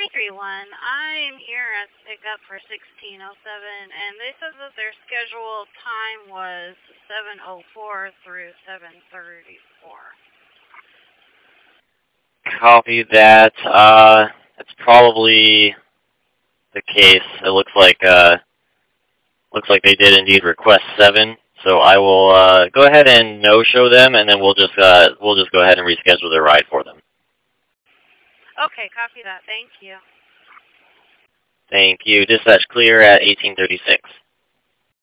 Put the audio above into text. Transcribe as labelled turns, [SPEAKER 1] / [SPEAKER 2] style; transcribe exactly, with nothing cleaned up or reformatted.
[SPEAKER 1] three one, I'm here at pickup for sixteen oh seven, and they said that their scheduled time was seven oh four through seven thirty-four.
[SPEAKER 2] Copy that. Uh, that's probably the case. It looks like uh, looks like they did indeed request seven. So I will uh, go ahead and no-show them, and then we'll just uh, we'll just go ahead and reschedule their ride for them.
[SPEAKER 1] Okay, copy that. Thank you.
[SPEAKER 2] Thank you. Dispatch clear at eighteen thirty-six.